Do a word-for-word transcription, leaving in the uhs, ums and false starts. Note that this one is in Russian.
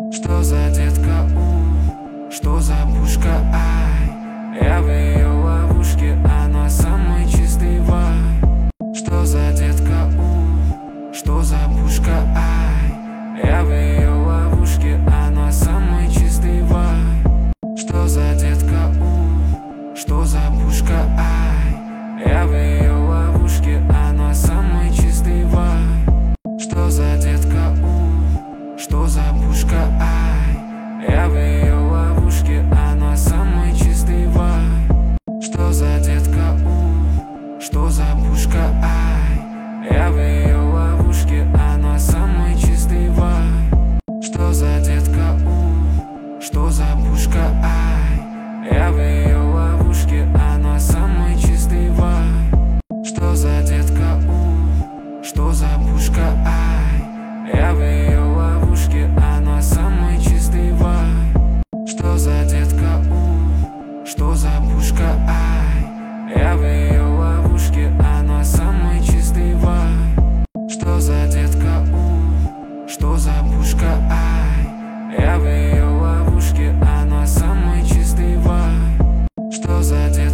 Что за детка, у, что за пушка, ай. Я в ее ловушке, она самый чистый вай. Что за детка, у, что за пушка, ай. Я в ее ловушке, она самый чистый вай. Что за детка, у, что за пушка, ай. Я в ее ловушке, она самый чистый вай. Что за детка, у, что за пушка, ай. Я в ее ловушке, она самый чистый вай. Что за детка, у, что за пушка, ай. Я в ее ловушке, она самый чистый вай. Что за детка, у, что за пушка, ай. Я в ее ловушке, она самый чистый вай. Что за детка, у, что за пушка, ай. Я в ее ловушке, она самый чистый вай. Что за детка, у, что за пушка, ай. Я в ее ловушке, она самый чистый вай. Что за детка, у, что за пушка, ай. Я в ее ловушке, она самый чистый вай. Что за детка.